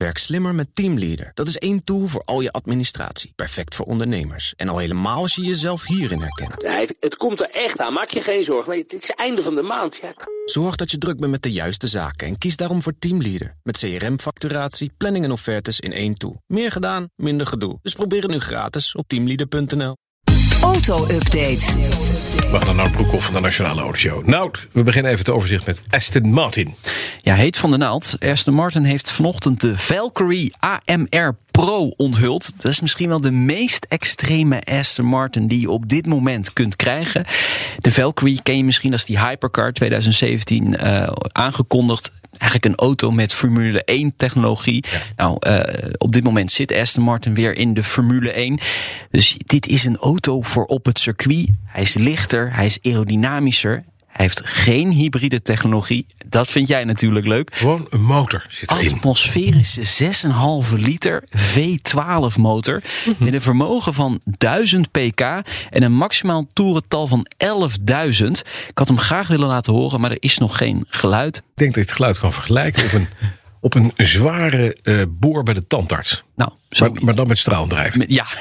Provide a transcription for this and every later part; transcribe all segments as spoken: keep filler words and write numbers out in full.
Werk slimmer met Teamleader. Dat is één tool voor al je administratie. Perfect voor ondernemers. En al helemaal als je jezelf hierin herkent. Ja, het, het komt er echt aan. Maak je geen zorgen. Het is het einde van de maand. Ja. Zorg dat je druk bent met de juiste zaken. En kies daarom voor Teamleader. Met C R M-facturatie, planning en offertes in één tool. Meer gedaan, minder gedoe. Dus probeer het nu gratis op teamleader punt n l. Auto-update. We gaan naar Nout Broekhoff van de Nationale Autoshow. Nout, we beginnen even het overzicht met Aston Martin. Ja, heet van de naald. Aston Martin heeft vanochtend de Valkyrie A M R Pro onthuld. Dat is misschien wel de meest extreme Aston Martin die je op dit moment kunt krijgen. De Valkyrie ken je misschien als die Hypercar twintig zeventien uh, aangekondigd. Eigenlijk een auto met Formule één technologie. Ja. Nou, uh, op dit moment zit Aston Martin weer in de Formule één. Dus dit is een auto voor op het circuit. Hij is lichter, hij is aerodynamischer. Hij heeft geen hybride technologie. Dat vind jij natuurlijk leuk. Gewoon een motor zit erin. Atmosferische zes komma vijf liter V twaalf motor. Mm-hmm. Met een vermogen van duizend pk en een maximaal toerental van elfduizend. Ik had hem graag willen laten horen, maar er is nog geen geluid. Ik denk dat je het geluid kan vergelijken op een, op een zware uh, boor bij de tandarts. Nou, maar, maar dan met straaldrijf. Met, ja.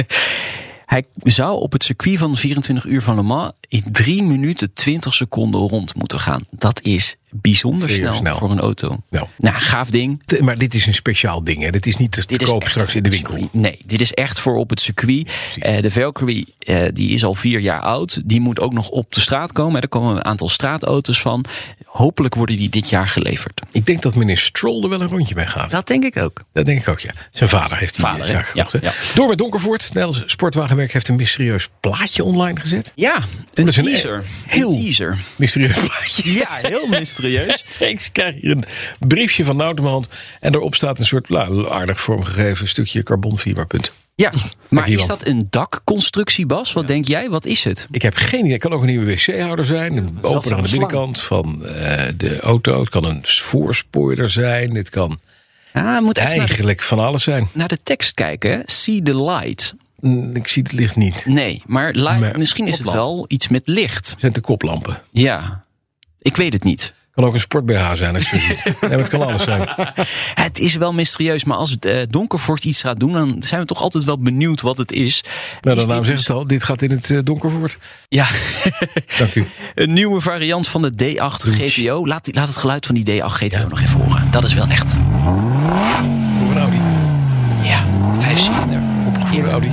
Hij zou op het circuit van vierentwintig uur van Le Mans in drie minuten twintig seconden rond moeten gaan. Dat is bijzonder snel, snel voor een auto. Nou, nou gaaf ding. De, maar dit is een speciaal ding, hè? Dit is niet te kopen straks in de winkel. Circuit. Nee, dit is echt voor op het circuit. Uh, de Valkyrie uh, die is al vier jaar oud. Die moet ook nog op de straat komen. Er komen een aantal straatauto's van. Hopelijk worden die dit jaar geleverd. Ik denk dat meneer Stroll er wel een rondje mee gaat. Dat denk ik ook. Dat denk ik ook, ja. Zijn vader heeft die vader, zaak gekocht. Ja, ja. Door met Donkervoort. Het Nederlands Sportwagenmerk heeft een mysterieus plaatje online gezet. Ja, een een teaser. Een heel een teaser. mysterieus plaatje. Ja, heel mysterieus. Ik krijg hier een briefje van Nout in mijn hand. En daarop staat een soort nou, aardig vormgegeven stukje carbonfiberpunt. Ja, maar is dat een dakconstructie, Bas? Wat ja. denk jij? Wat is het? Ik heb geen idee. Het kan ook een nieuwe wc-houder zijn. Een opener aan de binnenkant van uh, de auto. Het kan een voorspoiler zijn. Het kan ah, moet eigenlijk de, van alles zijn. Naar de tekst kijken. See the light. Ik zie het licht niet. Nee, maar, light, maar misschien is het wel iets met licht. Zijn de koplampen? Ja, ik weet het niet. Kan ook een sport-B H zijn als je het ziet. Nee, maar het kan alles zijn. Het is wel mysterieus, maar als uh, Donkervoort iets gaat doen, dan zijn we toch altijd wel benieuwd wat het is. Nou, is de naam zegt het al, dit gaat in het uh, Donkervoort. Ja. Dank u. Een nieuwe variant van de D acht G T O. Laat, laat het geluid van die D acht G T O ja. nog even horen. Dat is wel echt. Hoe een Audi. Ja, vijf cilinder. Opgevoerde Audi.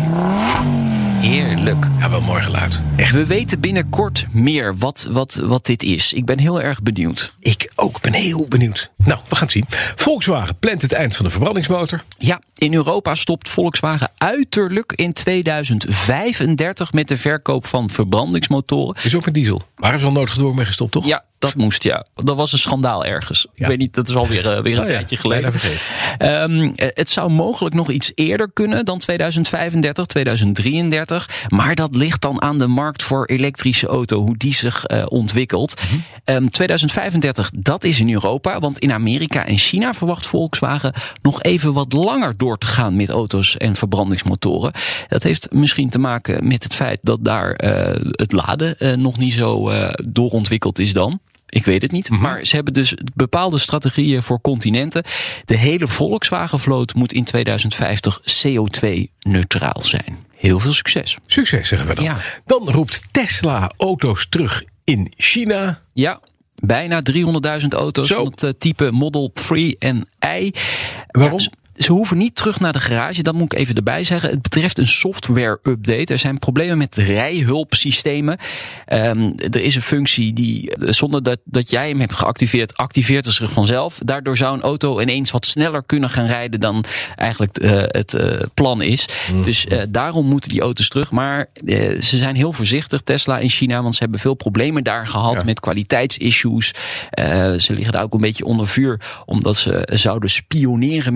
Heerlijk. Ja, wel mooi geluid. Echt. We weten binnenkort meer wat, wat, wat dit is. Ik ben heel erg benieuwd. Ik ook ben heel benieuwd. Nou, we gaan het zien. Volkswagen plant het eind van de verbrandingsmotor. Ja, in Europa stopt Volkswagen uiterlijk in tweeduizend vijfendertig met de verkoop van verbrandingsmotoren. Is ook met diesel. Waar is al noodgedwongen mee gestopt, toch? Ja, dat moest, ja. Dat was een schandaal ergens. Ja. Ik weet niet, dat is alweer uh, weer een oh, tijdje ja. geleden. Um, het zou mogelijk nog iets eerder kunnen dan tweeduizend vijfendertig, tweeduizend drieëndertig. Maar dat ligt dan aan de markt voor elektrische auto, hoe die zich uh, ontwikkelt. Mm-hmm. Um, tweeduizend vijfendertig, dat is in Europa. Want in Amerika en China verwacht Volkswagen nog even wat langer door te gaan met auto's en verbrandingsmotoren. Dat heeft misschien te maken met het feit dat daar uh, het laden uh, nog niet zo uh, doorontwikkeld is dan. Ik weet het niet, maar ze hebben dus bepaalde strategieën voor continenten. De hele Volkswagen-vloot moet in tweeduizend vijftig C O twee neutraal zijn. Heel veel succes. Succes, zeggen we dan. Ja. Dan roept Tesla auto's terug in China. Ja, bijna driehonderdduizend auto's Zo. van het uh, type Model drie en I. Waarom? Ja, Ze hoeven niet terug naar de garage, dat moet ik even erbij zeggen. Het betreft een software-update. Er zijn problemen met rijhulpsystemen. Um, er is een functie die, zonder dat, dat jij hem hebt geactiveerd, activeert het zich vanzelf. Daardoor zou een auto ineens wat sneller kunnen gaan rijden dan eigenlijk uh, het uh, plan is. Mm. Dus uh, daarom moeten die auto's terug. Maar uh, ze zijn heel voorzichtig, Tesla in China, want ze hebben veel problemen daar gehad ja. met kwaliteitsissues. Uh, ze liggen daar ook een beetje onder vuur, omdat ze zouden spioneren met hun camera.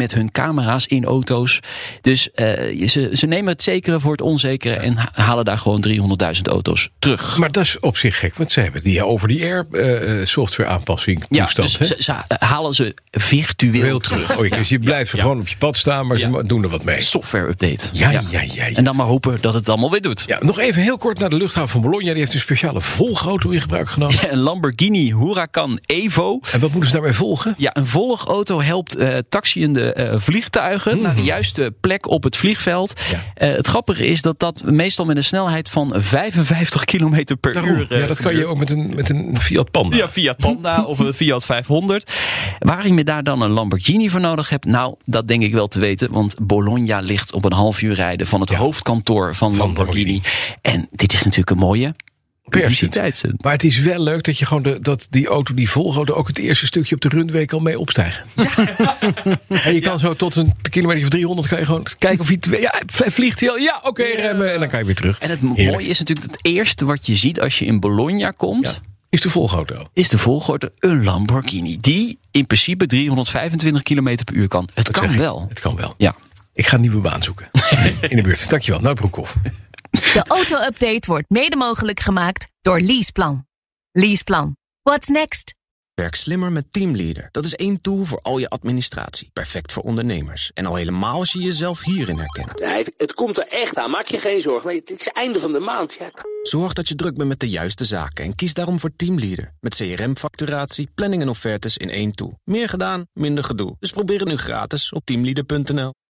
camera's in auto's. Dus uh, ze, ze nemen het zekere voor het onzekere en halen daar gewoon driehonderdduizend auto's terug. Maar dat is op zich gek, want ze hebben die over-the-air uh, software aanpassing toestand. Ja, dus ze, ze halen ze virtueel Heel terug. terug. Oh, dus je blijft ja. gewoon op je pad staan, maar ja. ze doen er wat mee. Software update. Ja, ja, ja, ja, ja. En dan maar hopen dat het allemaal weer doet. Ja, nog even heel kort naar de luchthaven van Bologna. Die heeft een speciale volgauto in gebruik genomen. Een Lamborghini Huracan Evo. En wat moeten ze daarmee volgen? Ja, een volgauto helpt uh, taxiënde uh, vliegtuigen mm-hmm. naar de juiste plek op het vliegveld. Ja. Uh, het grappige is dat dat meestal met een snelheid van vijfenvijftig kilometer per Daarom. uur. Uh, ja, dat kan je ook met een, met een Fiat Panda. Ja, Fiat Panda of een Fiat vijfhonderd. Waarom je daar dan een Lamborghini voor nodig hebt? Nou, dat denk ik wel te weten. Want Bologna ligt op een half uur rijden van het ja. hoofdkantoor van, van Lamborghini. Lamborghini. En dit is natuurlijk een mooie publiciteitszend. Maar het is wel leuk dat je gewoon de, dat die auto, die volgauto, ook het eerste stukje op de runway kan mee opstijgen. Ja. En je kan ja. zo tot een kilometer of driehonderd kan je gewoon kijken of hij twee, ja, vliegt hij al. Ja, oké, okay, ja. remmen en dan kan je weer terug. En het Heerlijk. mooie is natuurlijk het eerste wat je ziet als je in Bologna komt. Ja. Is de volgauto. Is de volgauto een Lamborghini die in principe driehonderdvijfentwintig kilometer per uur kan. Het dat kan wel. Het kan wel. Ja. Ik ga een nieuwe baan zoeken. In de buurt. Dankjewel. Nout Broekhoff. De auto-update wordt mede mogelijk gemaakt door Leaseplan. Leaseplan. What's next? Werk slimmer met Teamleader. Dat is één tool voor al je administratie. Perfect voor ondernemers. En al helemaal als je jezelf hierin herkent. Ja, het, het komt er echt aan. Maak je geen zorgen. Het is het einde van de maand. Ja. Zorg dat je druk bent met de juiste zaken. En kies daarom voor Teamleader. Met C R M-facturatie, planning en offertes in één tool. Meer gedaan, minder gedoe. Dus probeer het nu gratis op teamleader punt n l.